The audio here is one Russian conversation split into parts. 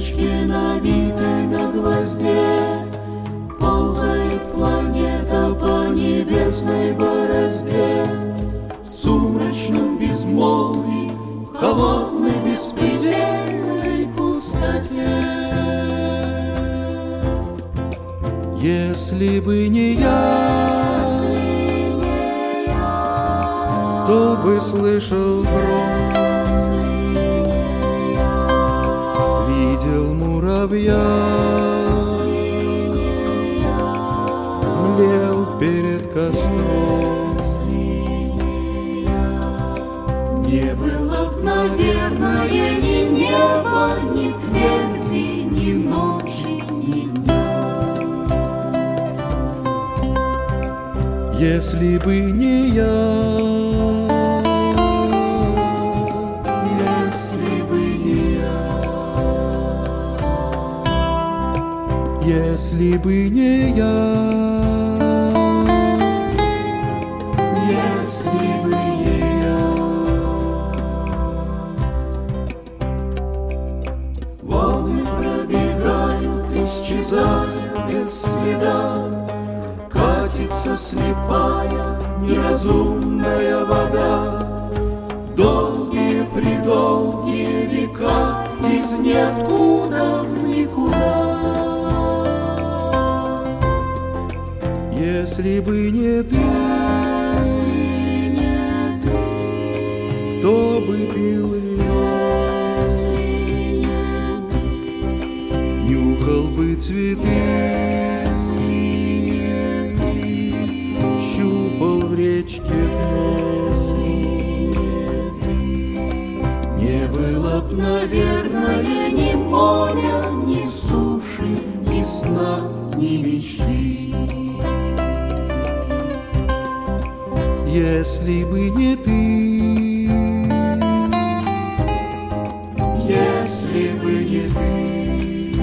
Спички, набитой на гвозде, ползает планета по небесной борозде. В сумрачном безмолвии, в холодной беспредельной пустоте. Если бы не я, кто бы слышал гром, видел муравья, млел перед костром. Не было б, наверное, ни неба, ни тверди, ни ночи, ни дня. Если бы не я, если бы не я, если бы не я. если бы не я. Волны пробегают, исчезая без следа. Катится слепая, неразумная вода. Долгие-предолгие века из ниоткуда в никуда. Если бы не ты, Если не ты, кто бы пил вино, если не ты, нюхал бы цветы, щупал в речке дно. не было б, наверное, ни моря, ни суши, ни сна, ни мечты. Если бы не ты, Если бы не ты,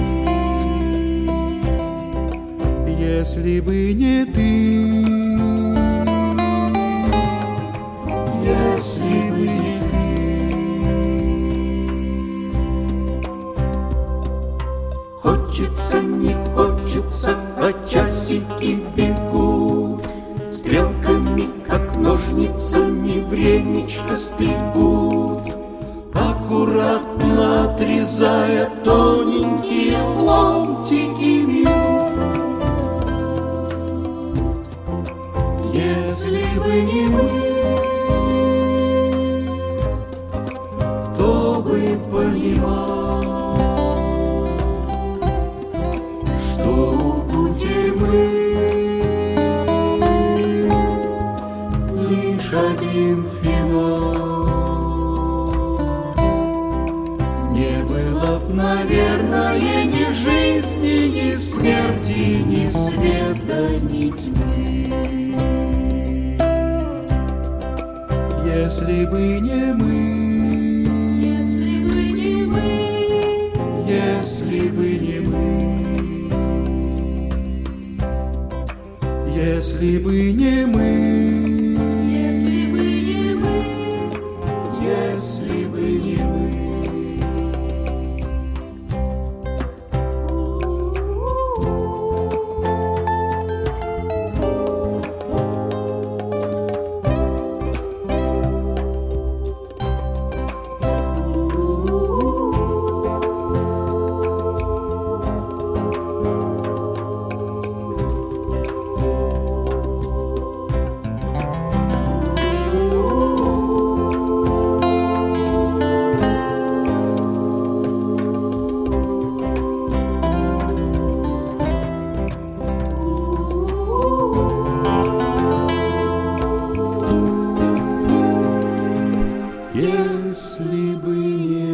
если бы не ты, если бы не ты. Хочется, не хочется, а часики бегут, стрелками, как ножницами, времечко стригут, аккуратно отрезая тоненькие ломтики минут. Если бы не мы, кто бы понимал, что у кутерьмы лишь один финал. Не было б, наверное, ни жизни, ни смерти, ни света, ни тьмы. если бы не мы, Если бы не мы, если бы не мы, если бы не мы. если бы не мы, если бы не мы. Если бы не